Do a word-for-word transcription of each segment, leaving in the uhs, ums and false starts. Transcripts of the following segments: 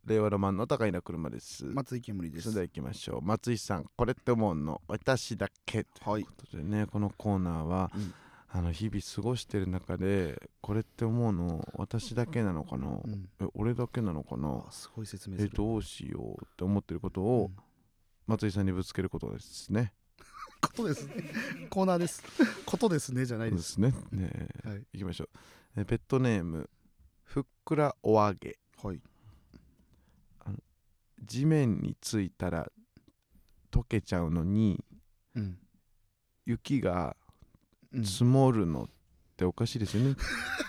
令和ロマンの高いな車です。 松井煙です。 それでは行きましょう。松井さん、これって思うの私だけということでね、はい、このコーナーは、うん、あの日々過ごしてる中でこれって思うの私だけなのかな、うん、え俺だけなのかな、 すごい説明する。 えどうしようって思ってることを、うん、松井さんにぶつけることですね。 ことですね。コーナーです。ことですねじゃないです。 そうですね。ね、はい、行きましょう。えペットネームふっくらおあげ。 はい。 あの地面についたら溶けちゃうのに、うん、雪が積もるのっておかしいですよね。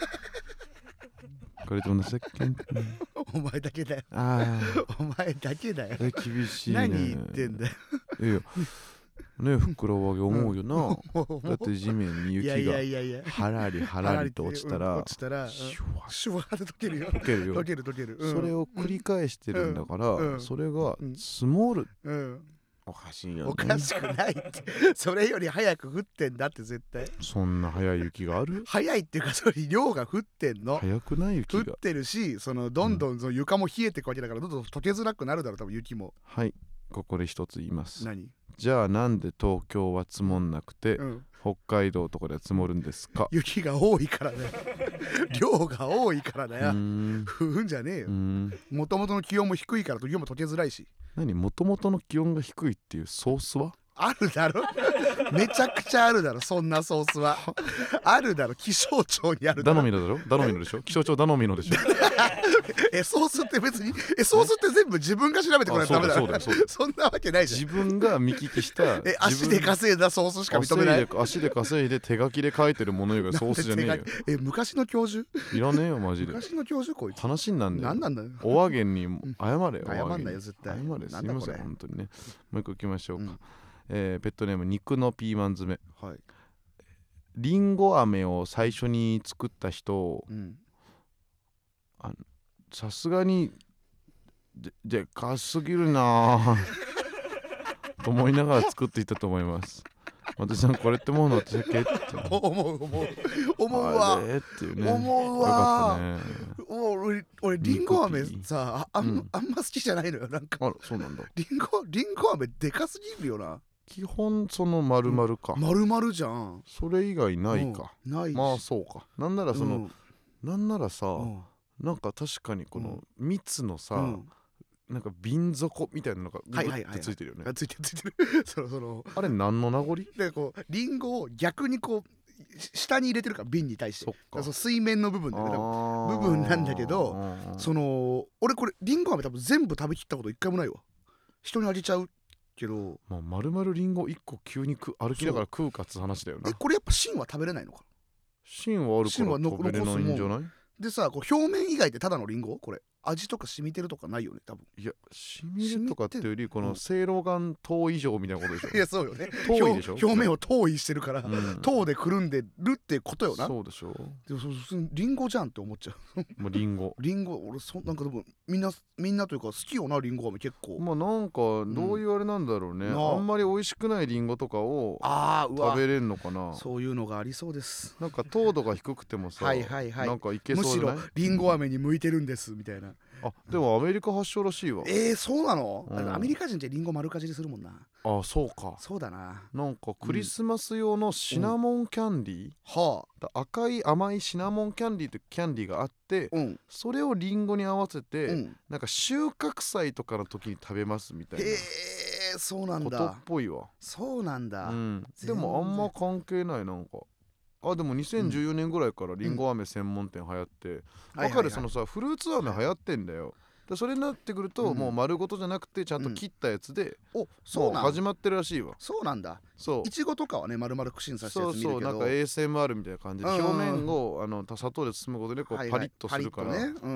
これと同じだっけ、うん、 お前だけだよ。 あお前だけだよ。 厳しいね。 何言ってんだよ。 いやいやね、ふっくらおあげ思うよな、うん、だって地面に雪がはらりはらりと落ちたら落ちたらシュワーで溶けるよ。 溶けるよ。 溶ける溶ける、うん、 それを繰り返してるんだから、うん、それが積もる、うんうん、おかしいよね。 おかしくないって。それより早く降ってんだって絶対。 そんな早い雪がある？ 早いっていうかそれ量が降ってんの。 早くない雪が降ってるし、そのどんどんその床も冷えていくわけだから、どんどん溶けづらくなるだろう多分雪も。 はい、ここで一つ言います。 何？ じゃあなんで東京は積もんなくて、うん、北海道とかでは積もるんですか？ 雪が多いからね。量が多いからだよ。ふうんじゃねえよ。もともとの気温も低いから時も溶けづらいし。 何？もともとの気温が低いっていうソースはあるだろ。めちゃくちゃあるだろ。そんなソースはあるだろ。気象庁にあるだろ。 ダノミノだろ。ダノミノでしょ。気象庁ダノミノでしょ。 えソースって別にえソースって全部自分が調べてこないとダメだろ。そうだそうだそんなわけないじゃん。 自分が見聞きしたえ足で稼いだソースしか認めない。 足で稼いで手書きで書いてるもの以外ソースじゃねえよ。 え昔の教授いらねえよマジで。 昔の教授こいつ話になんだよ。 何なんだよ。 おあげに謝れよ。 謝んないよ絶対。 謝れ。すみません本当にね。もう一個いきましょうか。えー、ペットネーム肉のピーマン詰め。はい。リンゴ飴を最初に作った人、うん、あのさすがに で, でかすぎるなと思いながら作っていたと思います。私さんこれってもうの私だけって思う思う思うわっていうね。 思うわね。俺俺リンゴ飴さ あ, あ, ん、うん、あんま好きじゃないのよなんか。 あらそうなんだ。 リンゴリンゴ飴でかすぎるよな。 基本その丸々か、 うん、丸々じゃん。 それ以外ないか、 うん、ないし。 まあそうか。なんならその、うん、なんならさ、うん、なんか確かにこの蜜のさ、うん、なんか瓶底みたいなのがグッてついてるよね。 ついてるついてる。そのそのあれ何の名残でこうリンゴを逆にこう下に入れてるから瓶に対して。そっか。そ水面の部分だよね。部分なんだけど、その俺これリンゴ飴多分全部食べきったこと一回もないわ。人にあげちゃうけど、 まあ、丸々リンゴいっこ急に歩きながら食うかっつ話だよな。 えこれやっぱ芯は食べれないのかな。 芯はあるから食べれないんじゃない？ でさこう表面以外でただのリンゴこれ味とか染みてるとかないよね多分。 いや染みるとかっていうよりこの正露丸糖以上みたいなことでしょ。 いやそうよね。 糖でしょ。 表面を糖いしてるから、うん、糖でくるんでるってことよな。 そうでしょ。 でもそリンゴじゃんって思っちゃう。 もうリンゴリンゴ俺そなんかでもみんなみんなというか好きよなリンゴ飴結構。 まあなんかどういうあれなんだろうね、うん、あんまり美味しくないリンゴとかを食べれるのかな。 そういうのがありそうです。 なんか糖度が低くてもさはいはい、はい、なんかいけそうじゃない？ むしろリンゴ飴に向いてるんですみたいな。 あでもアメリカ発祥らしいわ。 えー、そうなの、うん、アメリカ人ってリンゴ丸かじりするもんな。 あそうか。 そうだな。 なんかクリスマス用のシナモンキャンディー、うんはあ、赤い甘いシナモンキャンディーってキャンディーがあって、うん、それをリンゴに合わせて、うん、なんか収穫祭とかの時に食べますみたいな。へえそうなんだ。 ことっぽいわ。 そうなんだ、うん、 でもあんま関係ない。なんかあでもにせんじゅうよねんぐらいからリンゴ飴専門店流行って、うん、わかるそのさフルーツ飴流行ってんだよ。でそれになってくると、うん、もう丸ごとじゃなくてちゃんと切ったやつで、うん、おそうなん始まってるらしいわ。 そうなんだ。 そういちごとかはね丸々串させたやつ見るけど、 そうそうなんか エーエスエムアール みたいな感じで表面をあの砂糖で包むことでこう、はいはい、パリッとするからね、うん、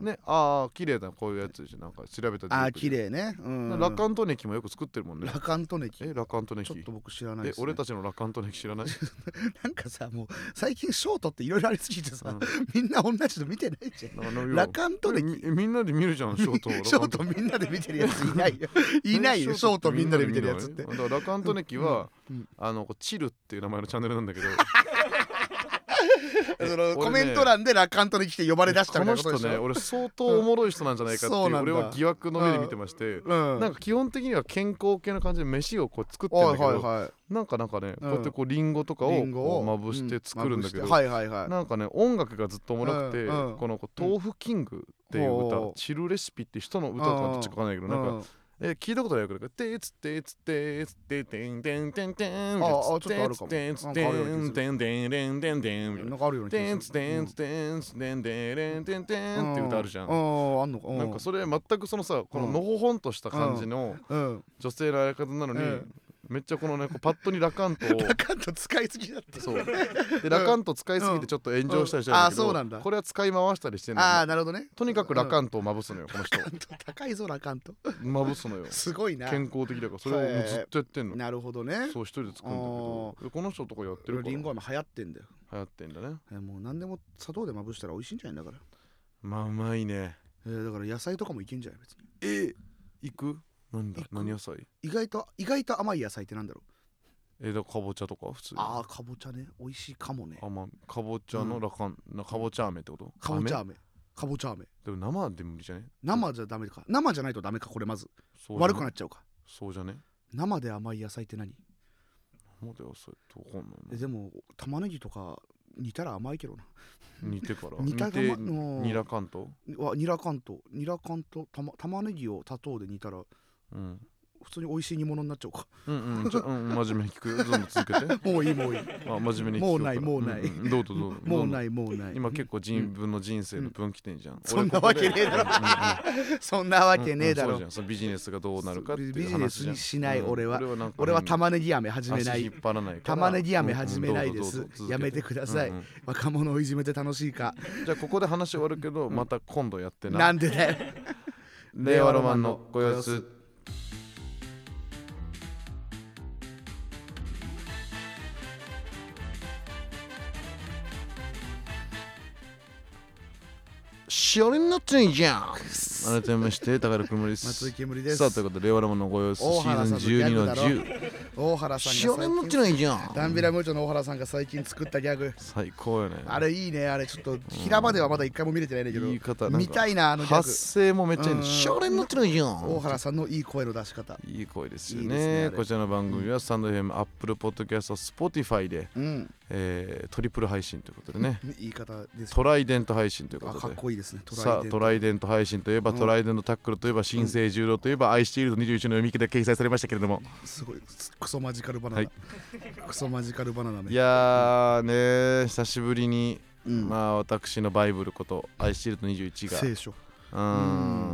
ねああ綺麗だこういうやつでしょ。なんか調べたらああ綺麗ね、うん、 ラカントネキもよく作ってるもんね。 ラカントネキえラカントネキちょっと僕知らないです、ね、 え俺たちのラカントネキ知らない？ なんかさもう最近ショートっていろいろありすぎてさ、うん、みんな同じの見てないじゃん。ラカントネキみ, みんなで見るじゃんショート。 ショートみんなで見てるやついないよいないよショートみんなで見てるやつって。 だからラカントネキは、うんうん、あのチルっていう名前のチャンネルなんだけどそのコメント欄でラカントに来て呼ばれ出したみたいなことでしょ。 この人ね俺相当おもろい人なんじゃないかっていう俺は疑惑の目で見てまして、うん、なんか基本的には健康系な感じで飯をこう作ってるんだけど、はいはいはい、なんかなんかね、うん、こうやってこうリンゴとかをこうまぶして作るんだけど、うんはいはいはい、なんかね音楽がずっとおもろくて、うんうん、このこう豆腐キングっていう歌、うん、チルレシピって人の歌とかどっちかわかんないけど、なんか、うんえ聞いたことないから「てつてつてつててんてんてんてん」ああちょっとあるかもてつてんてんてんてんてんてんなんかあるような気がするてんつてんつてんてんてんてんてんって歌あるじゃん。あああんのか。なんかそれ全くそのさこののほほんとした感じの女性のやり方なのにめっちゃこのねこうパッドにラカントをラカント使いすぎだってそうでラカント使いすぎてちょっと炎上したりしてるんだけど、うんうん、あそうなんだこれは使い回したりしてんの。 ああなるほどね。 とにかくラカントをまぶすのよこの人。 ラカント高いぞラカントまぶすのよ。 すごいな。 健康的だからそれをもうずっとやってんの。 なるほどね。 そう一人で作るんだけどこの人とかやってるからリンゴ飴流行ってんだよ。 流行ってんだね。 えもう何でも砂糖でまぶしたら美味しいんじゃないんだから。 まあうまいね。 えー、だから野菜とかもいけんじゃない別に。 えー、いくなんだ何野菜。 意外と意外と甘い野菜ってなんだろう。 えー、だからかぼちゃとか普通に。 ああかぼちゃね美味しいかもね。 甘かぼちゃのラカン、うん、かぼちゃ飴ってこと。 かぼちゃ飴かぼちゃ飴でも生で無理じゃね。 生じゃダメか。生じゃないとダメかこれまず悪くなっちゃうか。 そうじゃね。 生で甘い野菜って何。 生で野菜ってわかんないな。 えでも玉ねぎとか煮たら甘いけどな。 煮てから煮たてニラカントはニラカントニラカント玉玉ねぎを砂糖で煮たら、うん、普通に美味しい煮物になっちゃうか。 うんうんじゃうん真面目に聞くよ。どんどん続けて。 もういいもういい。 あ真面目に聞くよ。 もうないもうない、 うんうん、どうぞどうぞ。 もうないもうない。 今結構自分の人生の分岐点じゃん、うん、 そんなわけねえだろ。そんなわけねえだろ、うんうん、そうじゃん。 そのビジネスがどうなるかっていう話じゃん。 ビジネスにしない、うん、俺は俺は俺は玉ねぎ飴始めない。 足引っ張らないから玉ねぎ飴始めないです、うん、やめてください、うんうん、若者をいじめて楽しいか。 じゃあここで話終わるけど、うん、また今度やってな。 なんでだよ。 令和ロマンのご様子。しおりになってんじゃん。改めまして高田くむりです。 松井けむりです。 さあということで令和ロマンのご様子シーズンじゅうにのじゅう。 大原さんがしおりになってないじゃん。 ダンビラムーチョの大原さんが最近作ったギャグ最高よね。 あれいいね。あれちょっと平場ではまだ一回も見れてないんだけど、 言い方見たいなあのギャグ。 発声もめっちゃいいね。しおりになってないじゃん。 大原さんのいい声の出し方いい声ですよね。こちらの番組はスタンド エフエム、アップルポッドキャスト、スポティファイで、うんえー、トリプル配信ということでね。 言い方です。 トライデント配信ということで。 かっこいいですね。 さあトライデント配信といえば、うん、トライデントタックルといえば新生柔道といえば、アイシールドにじゅういちの読み切りで掲載されましたけれども、 すごいクソマジカルバナナ、はい、クソマジカルバナナね。 いやーね久しぶりに、うん、まあ私のバイブルことアイシールドにじゅういちが聖書うん、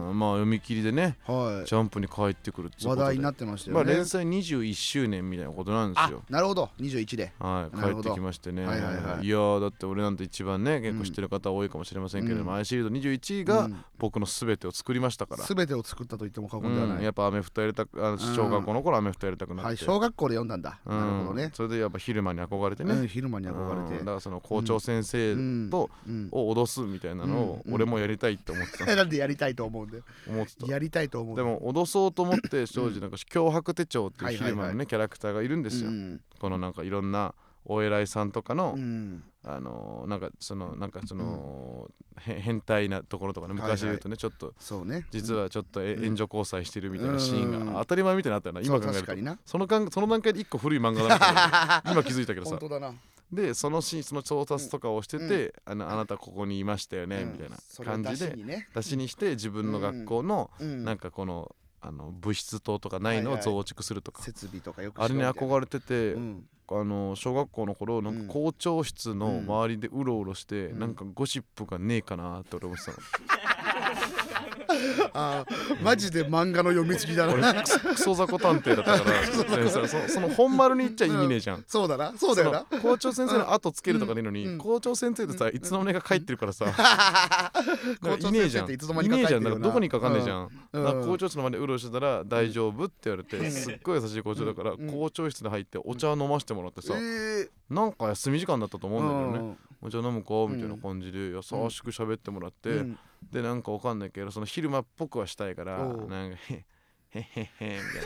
まあ読み切りでね、はい、ジャンプに帰ってくるって話題になってましたよね。 まあ連載にじゅういっしゅうねんみたいなことなんですよ。 なるほどにじゅういちで、 はい、帰ってきましてね。はいはいはい、いやーだって俺なんて一番ね結構知ってる方多いかもしれませんけれども、うん、アイシールドにじゅういちが僕の全てを作りましたから。 全てを作ったと言っても過言ではない、 うん、やっぱアメフトやりたくあの小学校の頃アメフトやりたくなって、はい、 小学校で読んだんだ、うん、なるほどね。 それでやっぱ昼間に憧れてね、 うん、昼間に憧れて、うん、 だからその校長先生と、うん、を脅すみたいなのを俺もやりたいって思ってた、 うんうん、なんでやりたいと思うんで思ってた。 やりたいと思う。 でも脅そうと思って庄司なんか脅迫手帳っていう昼間のね、はいはいはい、キャラクターがいるんですよ、うん、このなんかいろんなお偉いさんとかの、うん、あのー、なんかそのなんかその、うん、変態なところとかね昔言うとね、はいはい、ちょっとそうね、実はちょっと援助交際してるみたいなシーンが当たり前みたいになったよな、今考えると。そのかんその段階で一個古い漫画だな今気づいたけどさ。 本当だな。 でそのシーンその調達とかをしてて、うん、あのあなたここにいましたよね、うん、みたいな感じで出しに、ね、出しにして自分の学校の、うん、なんかこのあの物質棟とかないのを増築するとか、はいはい、 設備とかよくあれに憧れてて、うん、あの小学校の頃なんか校長室の周りでうろうろして、うん、なんかゴシップがねえかなって俺思ってたの。 あマジで漫画の読みすぎだな。 俺クソ雑魚探偵だったからそ, そ, その本丸に行っちゃ意味ねえじゃん、うん、 そうだなそうだよな。 校長先生の後つけるとかでいいのに、うん、校長先生ってさ、うん、いつの間にか帰ってるからさ、うん、いねえじゃんいねえじゃんだからどこにかかんねえじゃん、うん、だから校長室の前でうろうろしてたら大丈夫って言われて、すっごい優しい校長だから、うん、校長室に入ってお茶飲ませてもらってさ、うん、なんか休み時間だったと思うんだけどね、うん、お茶飲むかみたいな感じで優しく喋ってもらって、うん、でなんかわかんないけどその昼間っぽくはしたいからなんかへへへへみたいな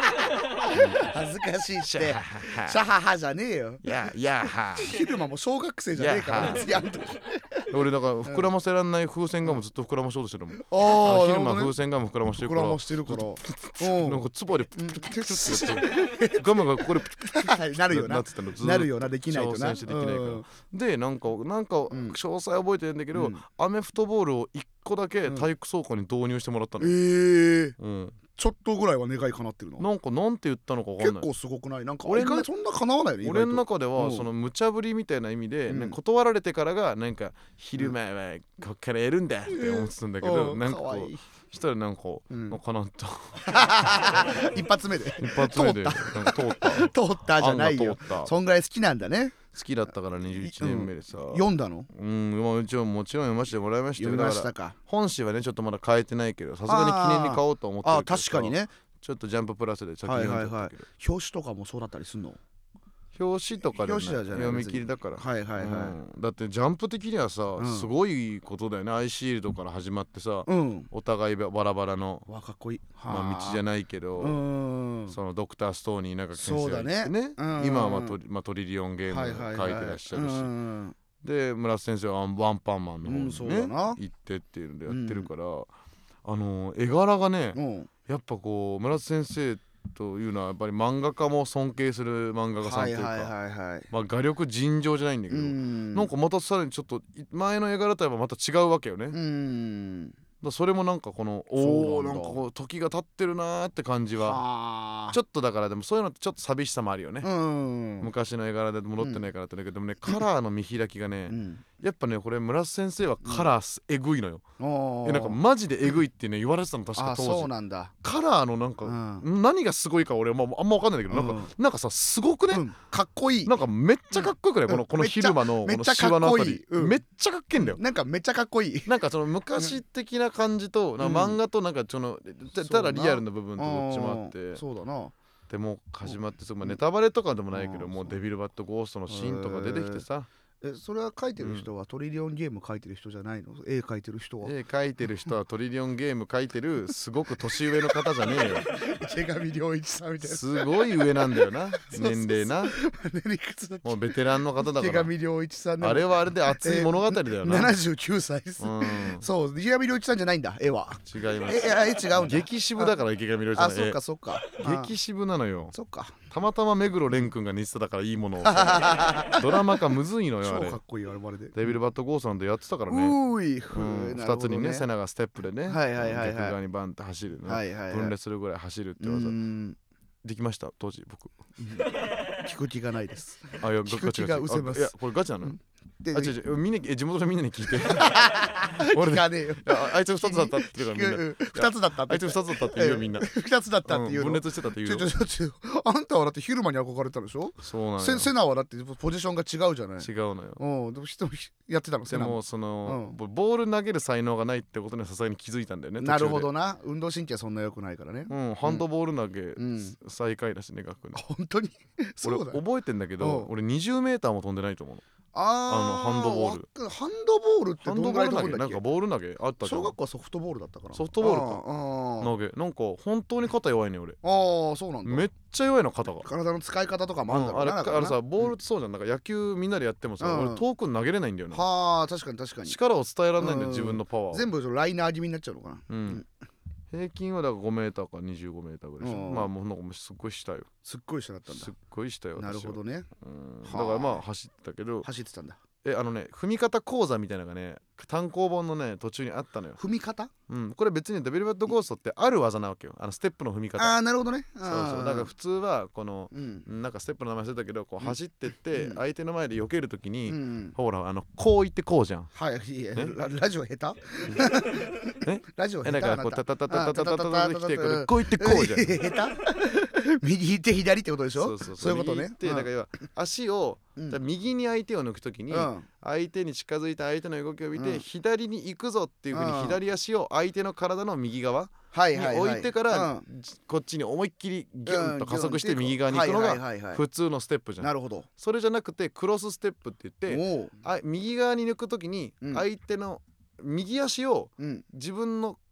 恥ずかしいってシシャハハャハハじゃねえよ。 いやいやは昼間も小学生じゃねえから別にあんた。 俺だから膨らませらんない風船ガムずっと膨らましようとしてるもん。 ああ、 昼間風船ガム膨らましてるから、 膨らましてるからなんかつばでプチプチプチってやってガムがここでプチプチなるよなってたのずっとなるよな、できないとな。 挑戦してできないからでなんかなんかん詳細覚えてるんだけど、 うんアメフトボールをいっこだけ体育倉庫に導入してもらったの。 ええ、 うんちょっとぐらいは願い叶ってるの。 なんかなんて言ったのか分かんない。 結構すごくない？なんか俺の俺そんな叶わないよね。 俺の中でうんはその無茶ぶりみたいな意味で、 うんね断られてからがなんか昼前はこっからやるんだって思ってたんだけど、 うんなんかこかわいいうしたらなんか、 うんなんかなった一発目で一発目でなんか通った通ったじゃないよ案が。通ったそんぐらい好きなんだね。 好きだったからにじゅういちねんめでさ、 読んだの？ うん、まあ、うちはもちろん読ませてもらいましたよ。 読みましだからたか。 本誌はねちょっとまだ変えてないけど、さすがに記念に買おうと思ってああ、 るけどさ確かにね。 ちょっとジャンププラスで先に読んじゃったけど、 表紙とかもそうだったりすんの？ 表紙とかで、ね、 表紙はじゃない読み切りだから、 はいはいはい。 うんだってジャンプ的にはさ、 うんすごいことだよね。アイシールドから始まってさ、 うん。 お互いバラバラの、 わかっこいい。 まあ、道じゃない。 ないけど、 うん。 そのドクターストーニー中木先生そうだねがいてねうん今は、まあトリまあ、トリリオンゲームはいはい書いはいてらっしゃるし、 うんで村瀬先生はワンワンパンマンの方うんそうにね、 だな行ってっていうのでやってるから、あの絵柄がね、 うん。 やっぱこう村瀬先生というのはやっぱり漫画家も尊敬する漫画家さんというか、 はいはいはいはい。 まあ、画力尋常じゃないんだけうど、 ん。 なんかまたさらにちょっと前の絵柄とはまた違うわけよね。だかうん。 らそれもなんかこのそうなんだおおなんかこう時が経ってるなーって感じははちょっとだから、でもそういうのってちょっと寂しさもあるよね。 うん。 昔の絵柄で戻ってないからってだけど、でもねカラーの見開きがね、 うん。 やっぱねこれ村瀬先生はカラーすえぐいのよ。 おーえなんかマジでえぐいってね言われてたの確かあ、 当そう時。 なんだ。 カラーのなんか、 うん何がすごいか俺は、まあ、あんま分かんないんだけど、なんかなんかさすごくね、 うんかっこいい。 なんかめっちゃかっこよくない、このこのめっちゃ昼間のこめっちゃのシワのあたり、 うんめっちゃかっけえんだよ。 なんかめっちゃかっこいい。 なんかその昔的な感じと、なんか漫画となんかそのたただリアルな部分とどっちもあってうんそうだな。 でもう始まってすぐ、まあ、ネタバレとかでもないけど、 うんもうデビルバットゴーストのシーンとか出てきてさ、 え、それは書いてる人はトリリオンゲーム書いてる人じゃないの？絵描いてる人は。 絵描いてる人はトリリオンゲーム描いてるすごく年上の方じゃねえよ。 池上良一さんみたいな。 すごい上なんだよな年齢な。 年いくつだっけ？ もうベテランの方だから池上良一さんね。 あれはあれで熱い物語だよな。 ななじゅうきゅうさいです。 うんそう、池上良一さんじゃないんだ、絵は。 違います。 え、え、絵違うんだ。 激渋だから池上良一さあ、 んの絵そっかそっか。 激渋なのよ。 そっか。 たまたま目黒蓮くんが似てたからいいものをさドラマ化むずいのよあれ。 超かっこいいあれまでで。 デビルバットゴーストなんてやってたからね。 うーい、ふうん、 ーふたつにねセナがステップでね、 はいはいはいはい逆側にバンって走るね、 はいはいはい分裂するぐらい走るってう技ん、 できました当時僕。 聞く気がないです。 あいや聞く気が失せますあいやこれガチなの、 であ違う違うみんなえ地元のみんなに聞いて聞かねえよ。 いやあいつふたつだったって言うからみんなうん二つだったって。 あいつふたつだったって言うよみんな、 二つだったっていうの。 うん分裂してたって言うよ。 ちょちょちょちょあんたはだって昼間に憧れたでしょ。 そうなのよ。 セセナはだってポジションが違うじゃない。 違うのよ。 うん、でも人もやってたのセナも。 でもその、 うボール投げる才能がないってことにはさすがに気づいたんだよね。 なるほ途中どな。運動神経そんな良くないからね。 で。うん、ハンドボール投げ、 ん最下位だしね学年。 本当にそうだよ。 俺覚えてんだけど、 うん俺にじゅうメーターも飛んでないと思うの。 あーあのハンドボールわハンドボールってハンどんぐドボール投げらい飛ぶんだっけ？ なんかボール投げあったじゃん。 小学校はソフトボールだったかな。 ソフトボールかあーあー投げなんか本当に肩弱いね俺。 あーそうなんだ。 めっちゃ弱いの肩が。 体の使い方とかもあるんだろあれうな。だからなあれさボールってそうじゃん、なんか野球みんなでやってもさ、 うん俺遠くに投げれないんだよね。 はあ確かに確かに。 力を伝えられないんだよ、 うん自分のパワーを。 全部そのライナー気味になっちゃうのかな。 うん平均はだからごメーターかにじゅうごメーターぐらいでしょ。 うんまあもうなんかもうすっごい下よ。 すっごい下だったんだすっ。ごい下よ。 なるほどね。 うんだはあからまあ走ってたけど、 走ってたんだ。 えあのね踏み方講座みたいなのがね単行本のね途中にあったのよ。 踏み方？ うんこれ別にデビルバットゴーストってある技なわけよ、あのステップの踏み方。 ああなるほどね。 そうそうだから普通はこのうんなんかステップの名前忘れたけどこう走ってっうんて相手の前で避けるときに、 うんほらあのこう言ってこうじゃん。 はいいやえララジオ下手？ えラジオ下手えだからこうタタタタタタタタタってきてこれここう言ってこうじゃん。 下手？右行って左ってことでしょ？ そうそうそういうことね。 右ってだから要は足をうんじゃあ右に相手を抜くときにうん相手に近づいた相手の動きを見て、 うん左に行くぞっていうふうにうん左足を相手の体の右側にはいはいはい置いてから、 うんこっちに思いっきりギュンと加速してうん右側に行くのはいがはいはいはい普通のステップじゃん。 なるほど。 それじゃなくてクロスステップって言っておお。 あ右側に抜くときにうん相手の右足をうん自分の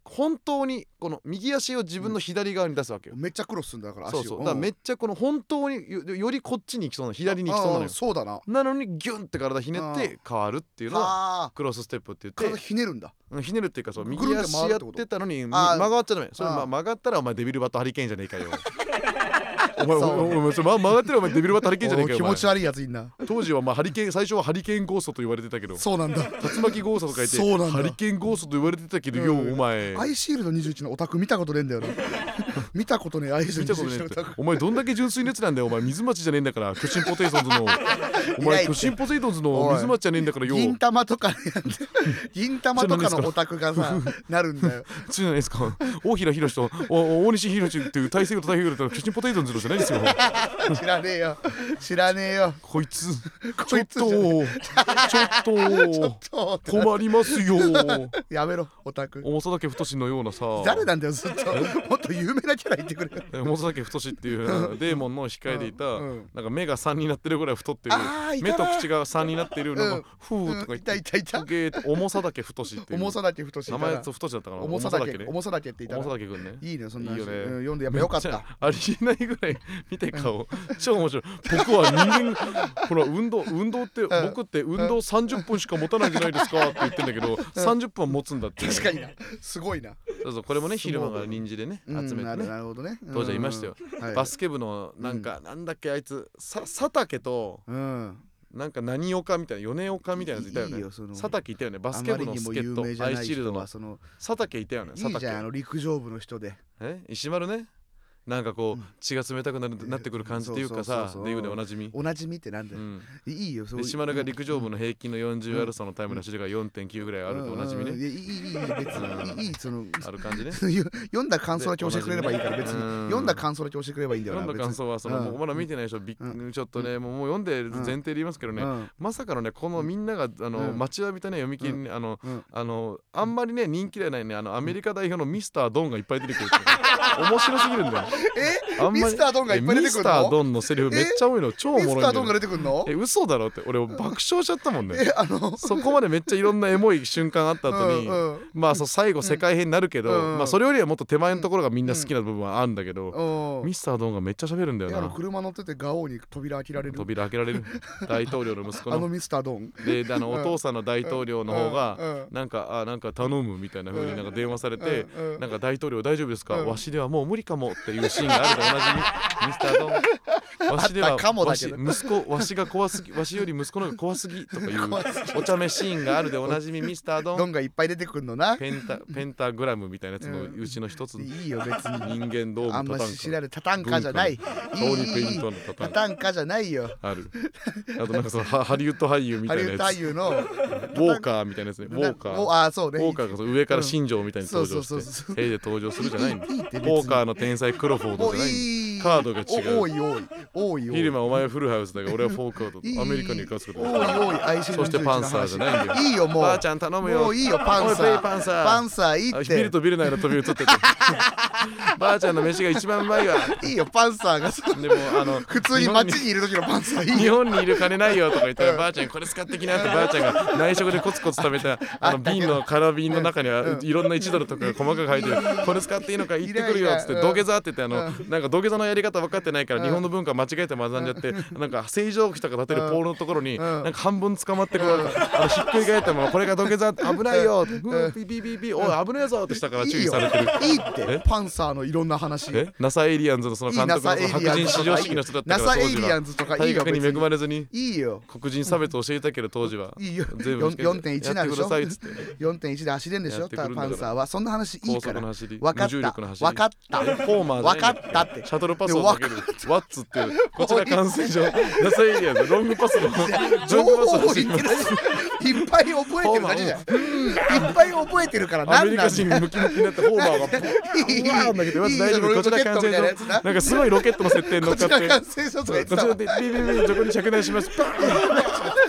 本当にこの右足を自分の左側に出すわけよ、 うん、めっちゃクロスすんだから足をそうそうだからめっちゃこの本当に よ, よりこっちに行きそうな左に行きそうなのよそうだななのにギュンって体ひねって変わるっていうのをクロスステップって言って体ひねるんだひねるっていうかそう右足やってたのに曲がっちゃダメそれ、ま、曲がったらお前デビルバットハリケーンじゃねえかよお前お前それ曲がってるお前デビルバットハリケーンじゃねえかよ気持ち悪いやついんな当時はまあハリケーン最初はハリケーンゴーストと言われてたけどそうなんだ竜巻ゴーストとか言ってそうなんだハリケーンゴーストと言われてたけどよ、うん、お前アイシールドにじゅういちのオタク見たことねえんだよな見たことねえアイシールドにじゅういちのオタクお前どんだけ純粋なやつなんだよお前水町じゃねえんだから巨神ポテイトンズのお前巨神ポテイトンズの水町じゃねえんだからよ銀玉とかね銀玉とかのオタクがさなるんだよそうじゃないですか大平宏と大西宏っていう大西洋と太平洋と巨神ポテイトンズのじゃないですよ知らねえよ知らねえよこいつちょっとちょっと困りますよやめろオタク重貞家太のようなさ誰なんだよずっともっと有名なキャラ言ってくれ重貞家太っていうデーモンの控えでいたなんか目がさんになってるぐらい太ってる目と口がさんになってるなんかフーとか言っていたいたいた重貞家太っていう重貞家太名前と太だったかな重貞家重貞家って言った重貞家くんねいいねそんないいよね読んでやっぱよかったありえないぐらい見て顔超面白い僕は人間ほら運動運動って僕って運動さんじゅっぷんしか持たないんじゃないですかって言ってんだけどさんじゅっぷんは持つんだって確かになすごいなそうそうこれもね昼間が臨時でね集めてねなるほどね当時はいましたよバスケ部のなんかなんだっけあいつ佐竹となんか何岡みたいな米岡みたいなやついたよね佐竹いたよねバスケ部の助っ人アイシールドの佐竹いたよねいいじゃんあの陸上部の人でえ石丸ねなんかこう血が冷たくなるなってくる感じっていうかさでいうでおなじみおなじみってなんだよいいよそう石丸が陸上部の平均のよんじゅうアルソのタイムの走りが よんてんきゅう ぐらいあるとおなじみねいいいいいい別にいいそのある感じね読んだ感想だけ教えてくれればいいから別に読んだ感想だけ教えてくれればいいんだよな読んだ感想はそのもうまだ見てない人ちょっとねもう読んでる前提で言いますけどねまさかのねこのみんながあの待ちわびたね読み切りあのあのあんまりね人気ではないねあのアメリカ代表のミスタードンがいっぱい出てくる面白すぎるんだよえミスタードンがいっぱい出てくるの？ ミスタードンのセリフめっちゃ多いの超おもろいんだよ。 ミスタードンが出てくるの？ え嘘だろって俺爆笑しちゃったもんね。 えあのそこまでめっちゃいろんなエモい瞬間あった後に、うんうん、まあそう最後世界編になるけど、うん、まあそれよりはもっと手前のところがみんな好きな部分はあるんだけど、うん、ミスタードンがめっちゃ喋るんだよな。 あの車乗っててガオーに扉開けられる。 扉開けられる。大統領の息子のあのミスタードンであのお父さんの大統領の方がなんかあなんか頼むみたいな風になんか電話されて、なんか大統領大丈夫ですか？わしではもう無理かもっていうシーンがあるでおなじみミスタードン。わしではわし息子わしが怖すぎわしより息子の方が怖すぎとかいうお茶目シーンがあるでおなじみミスタードン。 ドンがいっぱい出てくるのな。 ペンタペンタグラムみたいなやつのうちの一つ。 いいよ別に。 人間ドームタタンカ。 あんま知られタタンカじゃない。いいタタンカじゃないよ。 ある。あとなんかそのハリウッド俳優みたいなやつ。 ハリウッド俳優のウォーカーみたいなやつね。ウォーカー。 あそうね。 ウォーカーが上から新庄みたいに登場して兵で登場するじゃないんだ。ウォーカーの天才クロフォードじゃないんだ。カードが違う。 多い多い多い多い。 昼間お前はフルハウスだから俺はフォーカード。アメリカに行かすこと。 多い多い。 そしてパンサーじゃないんだよ。 いいよもう。 ばあちゃん頼むよ。 もういいよパンサー。 パンサー。 パンサーいいって。 ビルとビル内の飛び移ってて。ばあちゃんの飯が一番うまいわ。 いいよパンサーが。 でもあの普通に街にいる時のパンサーいいよ。 日本にいる金ないよとか言ったらばあちゃんこれ使ってきなってばあちゃんが内職でコツコツ食べたあの瓶の空瓶の中にはいろんないちドルとか細かく入ってるこれ使っていいのか言ってくるよっつって土下座って言ってあのなんか土下座のやり方分かってないから日本の文化間違えて学んじゃってなんか正常期とか立てるポールのところになんか半分捕まってこうあのひっくり返ったままこれが土下座危ないよふピピピピおい危ねえぞって下から注意されてる。 いいってパンサーのいろんな話。 えナサエイリアンズのその監督の白人至上主義の人だったから当時は体格に恵まれずにいいよ黒人差別を教えたけど当時はいいよ全部よんてんいち なんでしょ。 やよんてんいちで走れんでしょパンサーは。そんな話いいから分かった分かった分かったってシャトルパスをかけるワッツっていうこちら感染症ナサエイリアンズロングパスの情報を言ってるいっぱい覚えてるだけじゃん。いっぱい覚えてるからアメリカ人ムキムキになってホーマーがうわーんだけど大丈夫こちら感染症なんかすごいロケットの設定に乗っかってこちらでビビビビそこに着弾します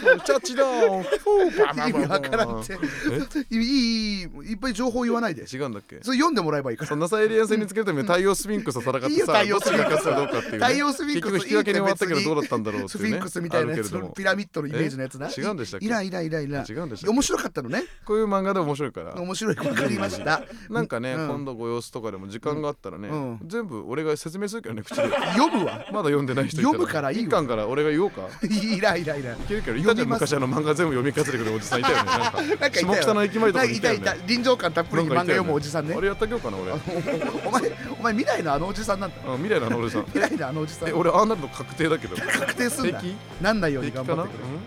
チャッチダウンフーバ意味わからんっていいいいいっぱい情報言わないで。 違うんだっけ。 それ読んでもらえばいいから。 そんなサイリアン戦につけるために太陽スフィンクスと戦ってさ、 いいよ太陽スフィンクスどっちが勝つかどうかっていうね、 太陽スフィンクス結局引き分けに終わったけどどうだったんだろうってスいうね、 フィンクスみたいなやつあるけれどもピラミッドのイメージのやつな。 違うんでしたっけ。 いらんいらんいらんいらん。 違うんでしたっけ。 面白かったのね。 こういう漫画で面白いから面白い。わかりました。 なんかね、 うん今度ご様子とかでも時間があったらね、 うん全部俺が説明するけどね、口で読むわ。 まだ読んでない人いたら読むからいいわ一巻から俺が言おうか。 いらんいらんいらん。 いけるけど、いたじゃん昔あの漫画全部読み聞かせてくれるおじさんいたよね。なんかなんかいたよ下北の駅前とかにいたよね。 いたいた。臨場感たっぷりに漫画読むおじさんね。 あれやったけようかな俺。 お前お前未来のあのおじさんなんだ。 うん、未来のあのおじさん。 未来のあのおじさん。 え、俺ああなるの確定だけど。 確定すんだ。 平気なんないように平気かな。 頑張ってくれ。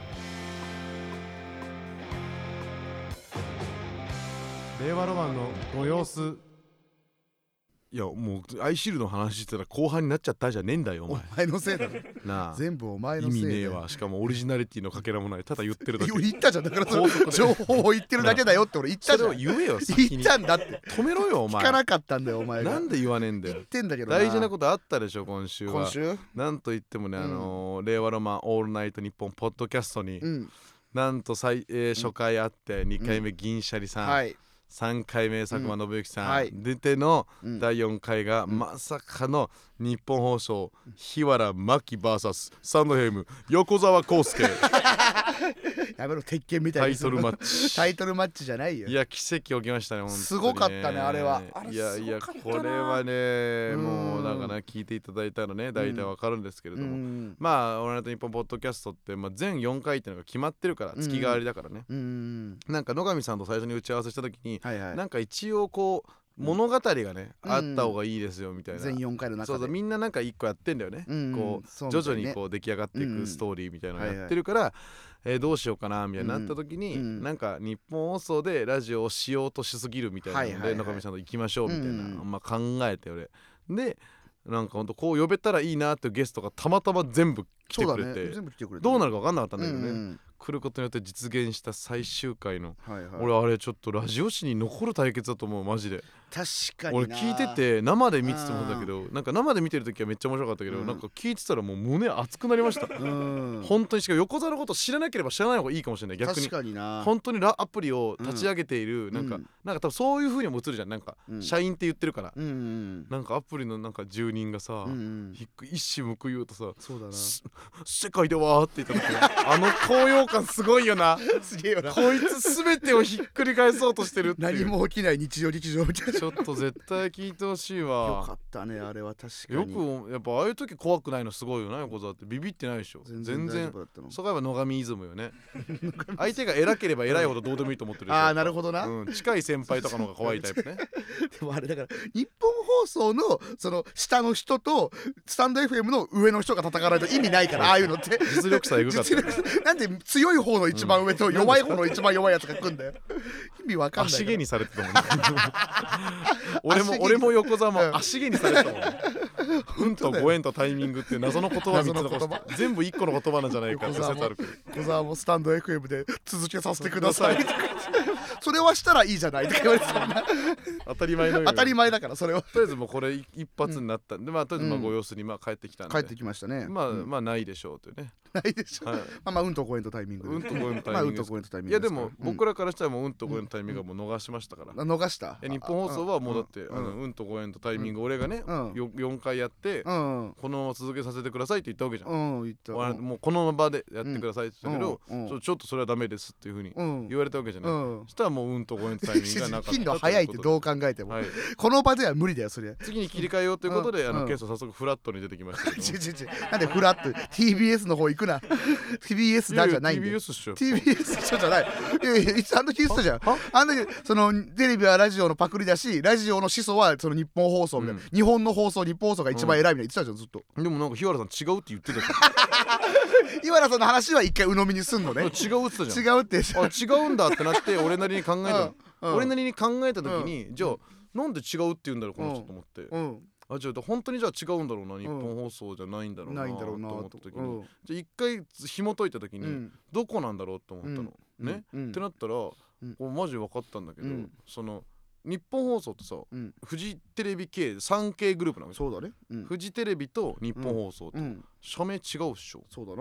令和ロマンのご様子。いやもうアイシールドの話してたら後半になっちゃったじゃねえんだよおお前。 前のせいだろ。 なあ全部お前の意せいだよ。 味ねえわ。しかもオリジナリティのかけらもない、ただ言ってるだけ。 言ったじゃん。だからその情報を言ってるだけだよって俺言ったじゃん。 それを言えよ先に。 言ったんだって。 止めろよお前。 聞かなかったんだよお前が。 なんで言わねえんだよ。 言ってんだけどな。 大事なことあったでしょ今週は。 今週なんといってもね、あのー令和ロマンオールナイトニッポンポッドキャストに、 うん、 なんと最、えー初回あってにかいめ銀シャリさん、 はい、 さんかいめ佐久間信之さん、 うんはい出てのうんだいよんかいがまさかの日本放送日原真希 ブイエス サンドヘイム横澤康介やめろ鉄拳みたいなタイトルマッチ。 タイトルマッチじゃないよ。 いや奇跡起きましたね本当にね。 すごかったねあれは。あれいやいやすごかったなこれはねうんもうなんかね聞いていただいたらね大体わかるんですけれども、 うんまあ「オールナイトニッポン」ポッドキャストって、まあ、全よんかいっていうのが決まってるから月替わりだからね、 うんなんか野上さんと最初に打ち合わせした時に、 はいはい。 なんか一応こう物語がね、 うんあった方がいいですよみたいな、 全よんかいの中で。 そうそうみんななんか一個やってんだよね、 うんこうそうみたいね徐々にこう出来上がっていうんくストーリーみたいなのやってるから、えーどうしようかなみたいになった時に、 うんなんか日本放送でラジオをしようとしすぎるみたいなので、 はいはいはい野上さんと行きましょうみたいな、 うんまあ、考えて俺でなんかほんとこう呼べたらいいなっていうゲストがたまたま全部来てくれて、 そうだね、全部来てくれた。 どうなるか分かんなかったんだけどね、 うん来ることによって実現した最終回の、 はいはい、 俺あれちょっとラジオ史に残る対決だと思うマジで。 確かにな。 俺聞いてて生で見ててもんだけど、なんか生で見てる時はめっちゃ面白かったけど、 うんなんか聞いてたらもう胸熱くなりました。 うん本当にしかも横澤のこと知らなければ知らない方がいいかもしれない逆に。 確かにな。 本当にラアプリを立ち上げている、なんか、 うんなんか多分そういう風にも映るじゃん、なんか、 うん社員って言ってるから、 うんうんなんかアプリのなんか住人がさ、 うんうんひっく一矢報いようとさそうだな。 す世界ではって言った時あの高揚感すごいよな。 すげえよな。 こいつ全てをひっくり返そうとしてるっていう。 何も起きない日常日常みたいな。 ちょっと絶対聞いてほしいよかわ。 ったねあれは確かよに。 くやっぱああいう時怖くないのすごいよな横澤って。ビビってないでしょ全全然。 然大丈夫だったの。 そこは野上イズムよね。相手が偉ければ偉いほどどうでもいいと思ってるでしょ。 ああなるほどな。 うん、近い先輩とかの方が怖いタイプね。 でもあれだから日本放送のその下の人とスタンド エフエム の上の人が戦わないと意味ないからああいうのって実力差エグかったよね。 実力なんで強い方の一番上と弱い方の一番弱いやつが来んだよ。意味わかんないから。 足毛にされてたもんね。俺も足毛俺も横澤うんも足毛にされてたもんね。うんとご縁とタイミングっていう謎の言葉みっつ残謎の言して全部一個の言葉なんじゃないかって説あるけど。 小沢もスタンド エフエム で続けさせてくださいそれはしたらいいじゃないとか言われてたもんな。 当たり前のように当たり前だからそれは。 とりあえずもうこれ一発になったんで、まあとりあえずまあうんご様子にまあ帰ってきたんで、 帰ってきましたね。 まあうんまあないでしょうというね。 ないでしょ。 はいまあまあうんとご縁とタイミングで。 うんとご縁のタまあうんイミングですとご縁とタイミンいやグですから。 でも僕らからしたらもううんとご縁のタイミングはもう逃しましたから。 うん逃した。 え日本放送はもうだってうんあのうんとご縁とタイミング俺がねうんよよんかいやってうんこのまま続けさせてくださいって言ったわけじゃん。 うん言った。 わもうこの場でやってくださいって言ったけど、 うんうんちょちょっとそれはダメですっていうふうにうん言われたわけじゃない、 うんそしたらもううんとご縁のタイミングがなかった頻度早いってどうか、 考えても、 はい、 この場では無理だよそれ。 次に切り替えようということで、あのうんうんケース早速フラットに出てきましたけどちちちなんでフラット ティービーエス の方行くな。 ティービーエス だじゃないんだよ。 ティービーエス っしょティービーエス じゃない。いやいやいつあんな聞いてたじゃん。 はあんだけそのテレビはラジオのパクリだしラジオの始祖はその日本放送みたいな、 うん日本の放送日本放送が一番偉いみたいな言ってたじゃんずっと。 でもなんか日原さん違うって言ってたじ今田さんの話は一回鵜呑みにすんのゃんね。 違うって言ってたじゃん違うってあ違うんだってなって俺なりに考えたの、 うんうん俺なりに考えた時に、じゃあなんで違うって言うんだろうこの人と思って、 うんあじゃあ本当にじゃあ違うんだろうな日本放送じゃないんだろうなとないんだろうな思った時に、 うんじゃあ一回紐解いた時に、 うんどこなんだろうと思ったの、ね、 うんってなったら、こうマジ分かったんだけど、 うんその日本放送ってさ、 うんフジテレビ系 スリーケー グループなのよ。 そうだね。うんフジテレビと日本放送って、 うん社名違うっしょ。 そうだな。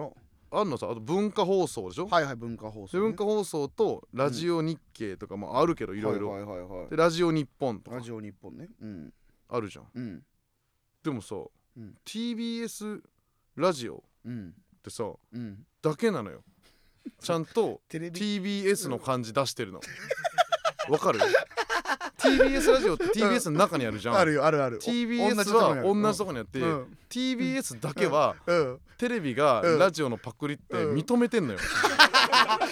あんのさ、あと文化放送でしょ。 はいはい、文化放送、ね、 文化放送とラジオ日経とかもあるけどいろいろ、でラジオ日本とかラジオ日本ね、うん、 あるじゃん、 うん、 でもさ、うん、ティービーエス ラジオってさ、うん、だけなのよちゃんと ティービーエス の感じ出してるのわかるティービーエス ラジオって ティービーエス の中にあるじゃん、 あるよあるある。 ティービーエス は同じとこにあって、うん、ティービーエス だけは、うん、テレビがラジオのパクリって認めてんのよ、うん、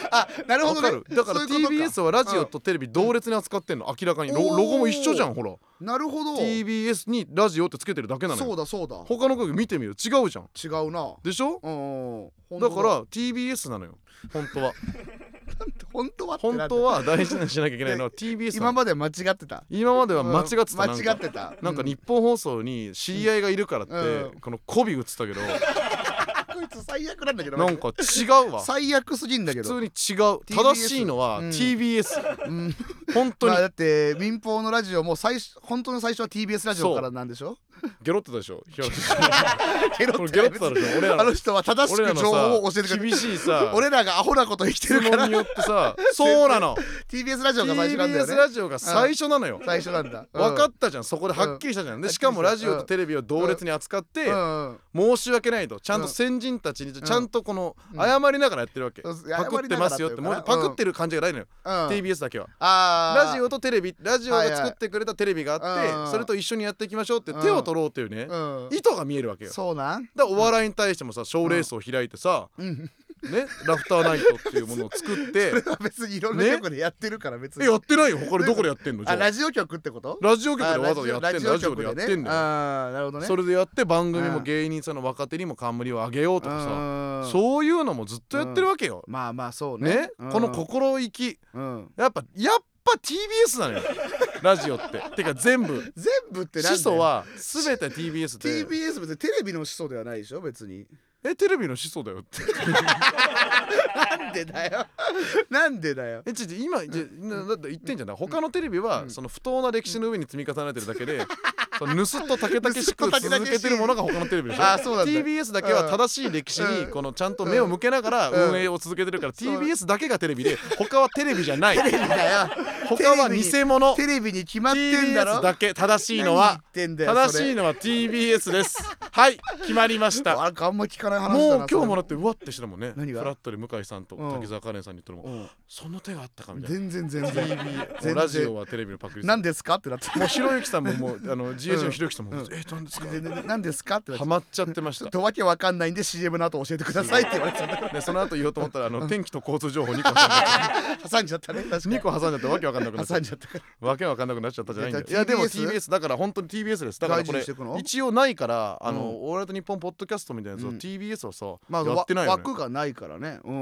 あ、なるほどね。 だから ティービーエス はラジオとテレビ同列に扱ってんの、明らかに ロ, ロゴも一緒じゃん、ほら。 なるほど。 ティービーエス にラジオってつけてるだけなのよ。 そうだそうだ。 他の曲見てみる、違うじゃん。 違うな。 でしょ、うん、だから ティービーエス なのよ本当は本当は本当は大事にしなきゃいけないのは ティービーエス。 今までは間違ってた。 今までは間違ってた、 うん、間違ってた。 なんか日本放送に知り合いがいるからって、うん、この媚び打ってたけどこいつ最悪なんだけど、 なんか違うわ。 最悪すぎんだけど。 普通に違う。正しいのは ティービーエス、うん、本当に、まあ、 だって民放のラジオも最初本当の最初は ティービーエス ラジオからなんでしょ。 ゲロってたでしょゲロってたでしょ。俺らのあの人は正しく情報を教えてくれる。 厳しいさ、 俺らがアホなこと生きてるから質問によってさそうなのティービーエス ラジオが最初なんだよね。 ティービーエス ラジオが最初なのよ、 うん、最初なんだ、 うん、分かったじゃん。そこではっきりしたじゃん、うん、でしかもラジオとテレビを同列に扱って、うんうん、申し訳ないとちゃんと先人たちにちゃんとこの謝りながらやってるわけ、うん、パクってますよって、もうパクってる感じがないのよ、うん、ティービーエス だけは。あラジオとテレビ、ラジオが作ってくれたテレビがあって、はいはい、それと一緒にやっていきましょうって手を取ろうっていうね、うん、意図が見えるわけよ。 そうなんだからお笑いに対してもさ、賞レースを開いてさ、うん、ね、ラフターナイトっていうものを作ってそれは別にいろんな曲でやってるから別に、 ね、やってないよ。他でどこでやってんの？じゃあラジオ局ってこと？ ラジオ局でわざわざやってんの、ラジオでやってんのよ。 あ、なるほどね。 それでやって番組も芸人さんの若手にも冠を上げようとかさ、そういうのもずっとやってるわけよ、 うん、まあまあそうね、 ね、この心意気、うん、やっぱやっぱ ティービーエス なのよラジオっててか全部全部ってなんだよ。 始祖は全て ティービーエス でティービーエス 別にテレビの始祖ではないでしょ別に。 えテレビの始祖だよってなんでだよなんでだよ。 えちょちょ今じゃだって言ってんじゃない、他のテレビはその不当な歴史の上に積み重ねてるだけでその盗っと竹々しく続けてるものが他のテレビでしょ。 あ、そうなんだ。 ティービーエス だけは正しい歴史にこのちゃんと目を向けながら運営を続けてるから、 ティービーエス だけがテレビで他はテレビじゃない。 テレビだよ。 他は偽物。 テレビに決まってんだろ。 ティービーエス だけ正しいのは正しいのは ティービーエス です。はい決まりました。 あんま聞かない話だな。 もう今日もらってうわってしたもんね。 何が？ フラットで向井さんと滝沢カレンさんに言ったのも、うん、その手があったかみたいな。 全然全然全然ラジオはテレビのパクリ。 何ですかってなって、 もうひろゆきさんももうあの ジーエイチ のひろゆきさんも、うん、え何ですか何ですかってハマっちゃってました。 ちょっとわけわかんないんで シーエム の後教えてくださいって言われちゃった。 でその後言おうと思ったらあの天気と交通情報にこ挟んじゃった挟んじゃったね。確かににこ挟んじゃってわけわかんなくなっちゃった。 挟んじゃったわけわかんなくなっちゃったじゃないんだよ。いやでも ティービーエス だから本当に ティービーエス です。だからこれ一応ないからあのオールナイトニッポンポッドキャストみたいなやつを ティービーエス はさやってないよね。 枠がないからね。うん。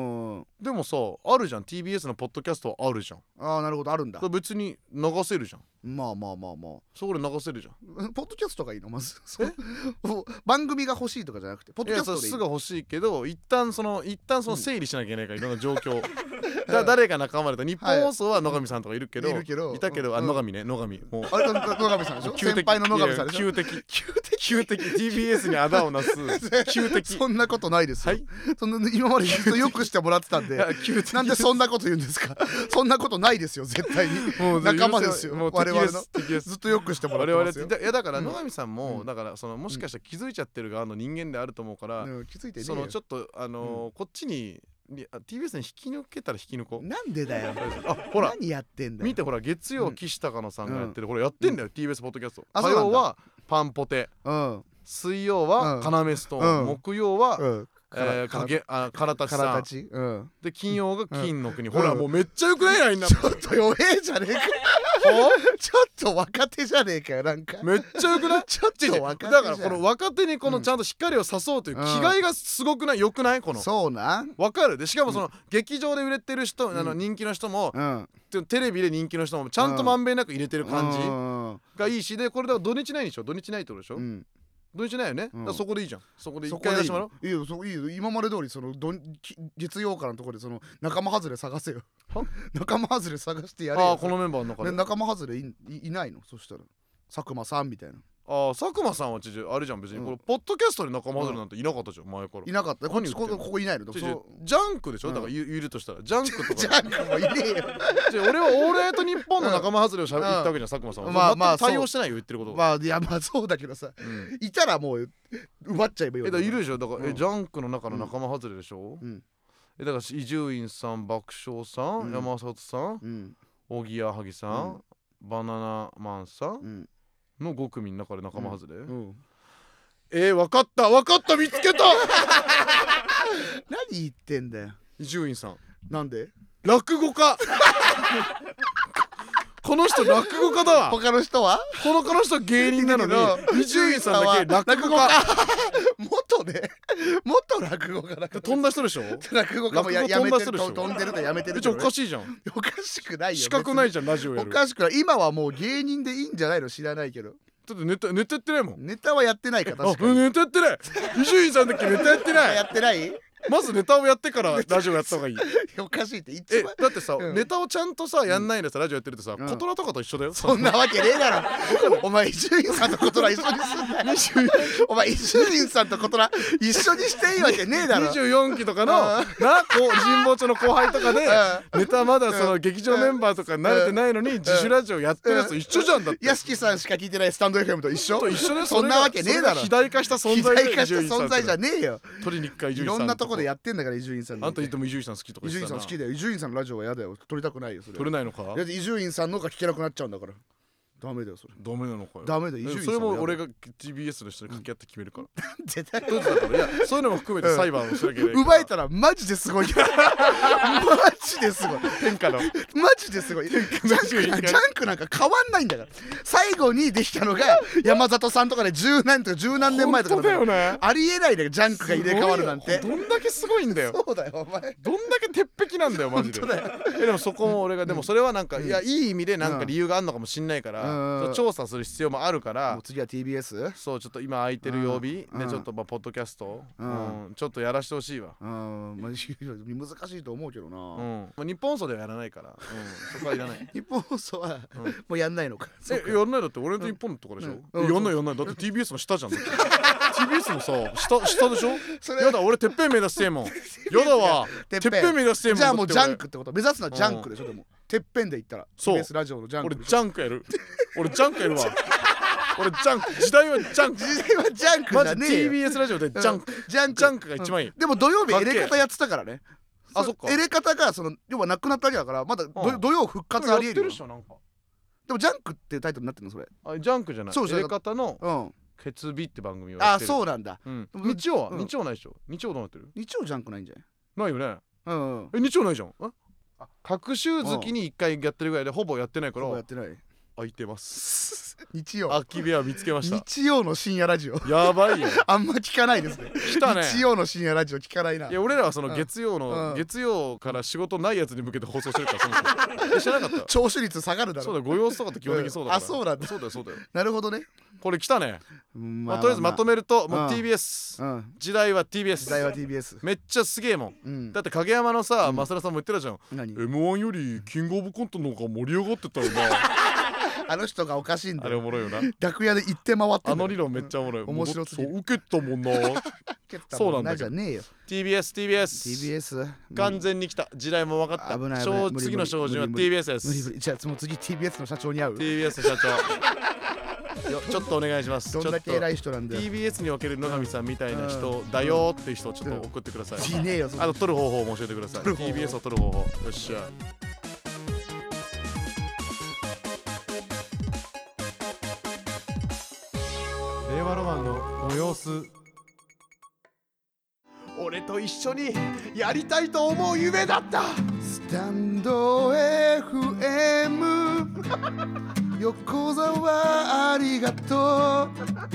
でもさあるじゃん ティービーエス のポッドキャストはあるじゃん。 ああなるほどあるんだ。 別に流せるじゃん。 まあまあまあまあそこで流せるじゃん。ポッドキャストがいいのまず。番組が欲しいとかじゃなくてポッドキャストでいい。 すぐ欲しいけど一旦その一旦その整理しなきゃいけないからいろんな状況。だ誰が仲間でと日本放送は野上さんとかいるけどいるけどいたけどあ野上ね野上もうあれ野上さんでしょ。先輩の野上さんでしょ。 旧敵旧敵 ティービーエス にあだをなす旧敵。 そんなことないですよ。そんな今までずっとよくしてもらってたんでなんでそんなこと言うんですか。そんなことないですよ絶対に。仲間ですよ我々の。ずっとよくしてもらってますよ。 いやだから野上さんもだからそのもしかしたら気づいちゃってる側の人間であると思うから気づいてね。 そのちょっとあのこっちにティービーエス に引き抜けたら引き抜こう。 なんでだよ。 あほら何やってんだよ。 見てほら月曜岸高野さんがやってるほらやってんだよ ティービーエス ポッドキャスト。火曜はパンポテ、水曜はカナメストーン、木曜はえー、かげあからたちさん、うん、で金曜が金の国、うん、ほら、うん、もうめっちゃよくないラインナップ。 ちょっと弱えじゃねえかちょっと若手じゃねえかよなんかめっちゃよくないちょっと若手だからこの若手にこのちゃんと光を差そうという気概がすごくないよくないこのそうなわかるでしかもその、うん、劇場で売れてる人、うん、あの人気の人も、うん、テレビで人気の人もちゃんとまんべんなく入れてる感じがいいしでこれで土日ないでしょ土日ないってことでしょ、うん土日ないよね、うん、だそこでいいじゃん。そこで一回出してもらおう。 いいよ、そいいよ。今まで通りそのど月曜からのところでその仲間外れ探せよ。仲間外れ探してやれよ。 ああこのメンバーの中で。 仲間外れ い, い, いないのそしたら佐久間さんみたいな。 ああ佐久間さんはちょあれじゃん別に、うん、これポッドキャストで仲間外れなんていなかったじゃん前から。 いなかった。こっちここここいないの。 ジャンクでしょ、うん、だから言うとしたらジャンクとかジャンクもいねえよ俺はオールナイトニッポンの仲間外れをしゃべ、うん、言ったわけじゃん佐久間さんは。まあまあ対応してないよ言ってることが。 まあいやまあそうだけどさ、うん、いたらもう奪っちゃえばいいよ。 えだからいるでしょだから、うん、えジャンクの中の仲間外れでしょ、うん、えだから伊集院さん爆笑さん、うん、山里さん、うん、おぎやはぎさん、うん、バナナマンさん、うんのご組の中で仲間外れ、うんうん、えー、分かった分かった見つけた何言ってんだよ伊集院さん。 なんで落語家この人落語家だわ。 他の人はこのこの人芸人なのに伊集院さんだけ落語家元ね元落語家だから飛んだ人でしょ。 落語家もややめてる飛んでるとやめてるけど、ね、おかしいじゃん。 おかしくないよ。 資格ないじゃんラジオやる。 おかしくない。今はもう芸人でいいんじゃないの知らないけど。 だってネタネタやってないもん。 ネタはやってないか確かに。 ネタやってない伊集院さんだっけネタやってないやってないまずネタをやってからラジオやった方がいいおかしいって一番。えだってさ、うん、ネタをちゃんとさやんないでさラジオやってるとさ、うん、コトラとかと一緒だよ。 そんなわけねえだろお前伊集院さんとコトラ一緒にすんなよお前伊集院さんとコトラ一緒にしていいわけねえだろ。 にじゅうよんきとかのなこう神保町の後輩とかでネタまだその劇場メンバーとか慣れてないのに自主ラジオやってるやつ一緒じゃん。だって屋敷さんしか聞いてないスタンド エフエム と一緒と一緒でそんなわけねえだろ。 肥大化した存在肥大化した存在じゃねえよ。 取りに行くか伊集院さんいろんなとこでやってんだから伊集院さん。 あんた言っても伊集院さん好きとか言ってたな。伊集院さん好きだよ。伊集院さんのラジオは嫌だよ。撮りたくないよそれ。 撮れないのか。 だって伊集院さんのが聞けなくなっちゃうんだからダメだよそれ。 ダメなのかよ。 ダメだよ伊集院さん。 それも俺が ティービーエス の人に掛け合って決めるから。 絶対どうだからいやそういうのも含めて裁判をしなきゃいけない。 奪えたらマジですごい。マジですごい。 天下のマジですごい。ジャンクなんか変わんないんだから。最後にできたのが山里さんとかで十何とか十何年前とかだよね。ありえないだよジャンクが入れ替わるなんて。 どんだけすごいんだよ。 そうだよお前。 どんだけ鉄壁なんだよマジで。でもそこも俺がでもそれはなんかいやいい意味でなんか理由があるのかもしんないから調査する必要もあるから。 次は ティービーエス。 そうちょっと今空いてる曜日でちょっとまあポッドキャストちょっとやらしてほしいわ。 難しいと思うけどな。 日本放送ではやらないからそこはいらない。 日本放送はもうやんないのか。 えやんないだって俺の日本のところでしょ。やんないやんないだって ティービーエス の下じゃん。ティービーエス のさ下下でしょ。やだ俺てっぺん目指してんもん。やだわてっぺん目指してんもん。 じゃあもうジャンクってこと目指すのはジャンクでしょ。でもてっぺんで言ったら ティービーエス ラジオのジャンク。 俺ジャンクやる。俺ジャンクやるわ。俺ジャンク時代はジャンク時代はジャンクじゃねえよ。 ティービーエス ラジオでジャンクジャンクジャンクが一番いい。 でも土曜日エレカタやってたからね。 あそっかエレカタがその要はなくなったわけだからまだ土曜復活ありえるよ。でもジャンクっていうタイトルになってるのそれ。 あジャンクじゃないエレカタの決日って番組をやってる。あそうなんだ。 日曜は日曜ないでしょ。日曜どうなってる。 日曜ジャンクないんじゃないないよね。え日曜ないじゃん。隔週月にいっかいやってるぐらいでほぼやってないからほぼやってない空いてます日曜空き部屋見つけました。 日曜の深夜ラジオやばいよあんま聞かないですね。 来たね日曜の深夜ラジオ聞かないな。 いや俺らはその月曜の、うん、月曜から仕事ないやつに向けて放送してるからそもそも知らなかった。 聴取率下がるだろ。 そうだご様子とかって基本的にそうだから、 うん、あそうなんだ。 そうだよそうだよなるほどね。 これ来たね、うんまあまあまあ、とりあえずまとめるともう ティービーエス、うん、時代は ティービーエス時代は ティービーエスめっちゃすげえもん、うん、だって影山のさ、うん、増田さんも言ってたじゃん。 エムワン よりキングオブコントの方が盛り上がってたよなあの人がおかしいんだよ。 あれおもろいよな。 楽屋で行って回ってあの理論めっちゃおもろい。 面白すぎる。 そう受けたもんなそうなんだじゃねえよ。 ティービーエス ティービーエスティービーエス完全に来た。時代も分かった。 危ない。 次の照準は ティービーエス です。 無理無理。じゃあもう次 ティービーエス の社長に会う。 ティービーエス 社長よちょっとお願いします。 どんだけ偉い人なんだよ。 ティービーエス における野上さんみたいな人だよっていう人をちょっと送ってください。 いねえよ。 あと撮る方法も教えてください。 ティービーエス を撮る方法。よっしゃ。令和ロマンのご様子。俺と一緒にやりたいと思う夢だった。 スタンド エフエム 横澤ありがとう。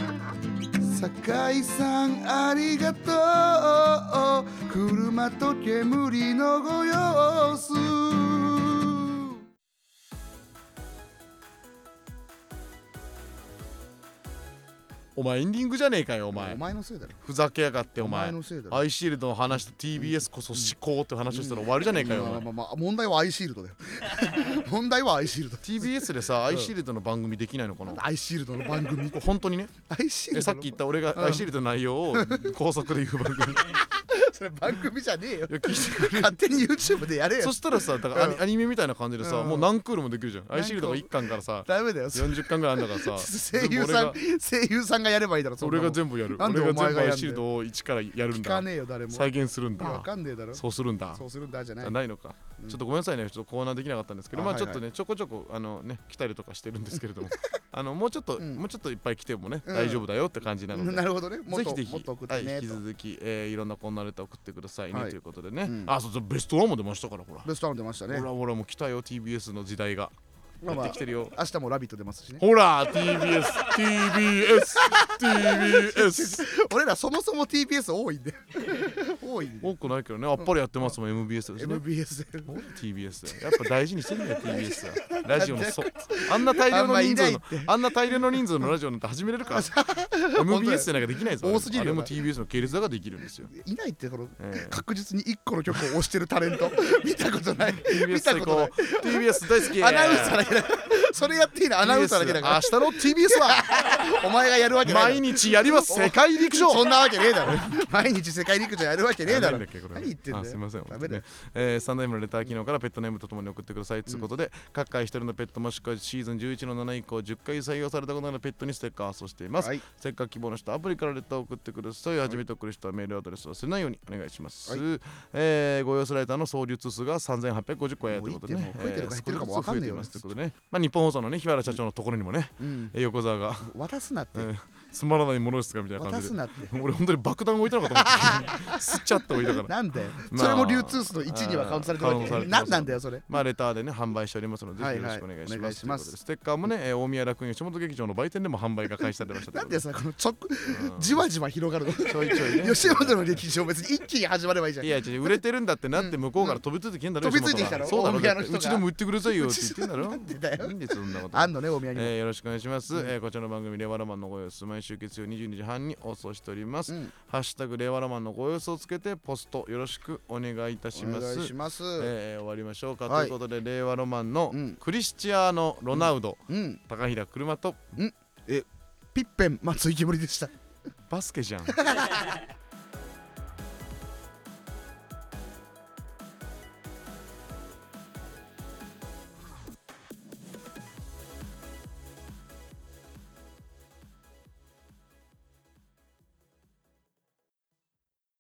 酒井さんありがとう。車と煙のご様子。 お前エンディングじゃねえかよお前。 お前のせいだろ。 ふざけやがってお前。 お前のせいだろ。 アイシールドの話と ティービーエス こそ思考って話をしたら終わるじゃねえかよ。 まあまあまあ問題はアイシールドだよ。問題はアイシールド。 ティービーエス でさアイシールドの番組できないのかな。 アイシールドの番組。 本当にね。 アイシールド。 さっき言った俺がアイシールドの内容を高速で言う番組。 それ番組じゃねえよ。 いや聞いてくれ。 勝手に YouTube でやれよ。 そしたらさだからアニ、アニメみたいな感じでさ、 うん、 もう何クールもできるじゃん。アイシールドがいっかんからさダメだよよんじゅっかんぐらいあんだからさ声優さん声優さんがやればいいだろ。 俺が全部やる。 なんで俺が全部お前がやんだよ。 アイシールドを一からやるんだ。 聞かねえよ誰も。 再現するんだ。 わかんねえだろ。 そうするんだ。 そうするんだじゃない。 じゃないのか、うん、ちょっとごめんなさいね。ちょっとコーナーできなかったんですけど、まあちょっとねちょこちょこあのね来たりとかしてるんですけれどもあのもうちょっと、うん、もうちょっといっぱい来てもね、うん、大丈夫だよって感じなので、 なるほどね。 ぜひぜひ、はい、引き続き、えー、いろんなコーナーレター送ってくださいね、はい、ということでね、うん、あそうそうベストワンも出ましたから。ほらベストワン出ましたね。 ほらほらもう来たよ ティービーエス の時代が。 まあまあ、 やってきてるよ。 明日もラビット出ますしね。 ほら ティービーエス ティービーエス ティービーエス俺らそもそも ティービーエス 多いんで多いんで。 多くないけどね。あっぱれやってますもん、うん、エムビーエス ですね。 エムビーエス でティービーエス でやっぱ大事にしてんだよ ティービーエス は。ラジオのそあんな大量の人数のあんな大量の人数のラジオなんて始めれるか。エムビーエス でなんかできないぞ。 多すぎるよ。 あれも ティービーエス の系列だができるんですよ。 いないってこの、えー、確実にいっこの曲を推してるタレント見たことない。 ティービーエス 最高。ティービーエス 大好き。 アナウンサーだけだ。それやっていいのアナウンサーだけだから。 明日の ティービーエス はお前がやるわけない。 毎日やります世界陸上。 そんなわけねえだろ。毎日世界陸上やるわけねえだろ。 何言ってんだよ。 すみません。 ダメだよ。 えー、スタンド エム のレター機能からペットネームとともに送ってくださいということで、うん、各回一人のペットもしくはシーズンじゅういちのなな以降じゅっかい採用されたことのあるペットにステッカーを発送しています。はい、ステッカー希望の人アプリからレターを送ってください。初めて送る人はメールアドレスを忘れないようにお願いします。はい、えー、ご様子ライターの総流通数がさんぜんはっぴゃくごじゅっこやということでね。 増えてるか減ってるかもわかんないよ。 ということでね。まあ日本放送のね日原社長のところにもね、うん、横澤が渡すなって。 えーつまらないものですかみたいな感じで。 渡すなって。 俺本当に爆弾置いたのかと思って吸っちゃって置いたから。 なんだよ、まあ、それも流通数のいちにはカウントされてるわけ。何なんだよそれ。 まあレターでね販売しておりますので、ぜひよろしくお願いします。はいはい、ステッカーもね、大宮楽園吉本劇場の売店でも販売が開始されてました。 なんでさこのちょじわじわ広がるの。 ちょいちょいね。 吉本の劇場別に一気に始まればいいじゃん。 いや違う売れてるんだってなって向こうから飛びついてきてんだろ。 飛びついてきたろ。 そうだろ。うちでも売ってくださいよって言ってんだろ。 なんでだよ。 いいんですそんなこと。 あんのね大宮に。 よろしくお願いします。こちらの番組レワラマンのご様子毎週月曜にじゅうにじはんに放送しております。うん、ハッシュタグレワラマンのご様子をつけてポストよろしくお願いいたします。 お願いします。 えー、終わりましょうか、はい、ということでレワロマンのクリスチアーノ・ロナウド、うんうん、高平車と、 うん、えピッペン松井けむりでした。 バスケじゃん。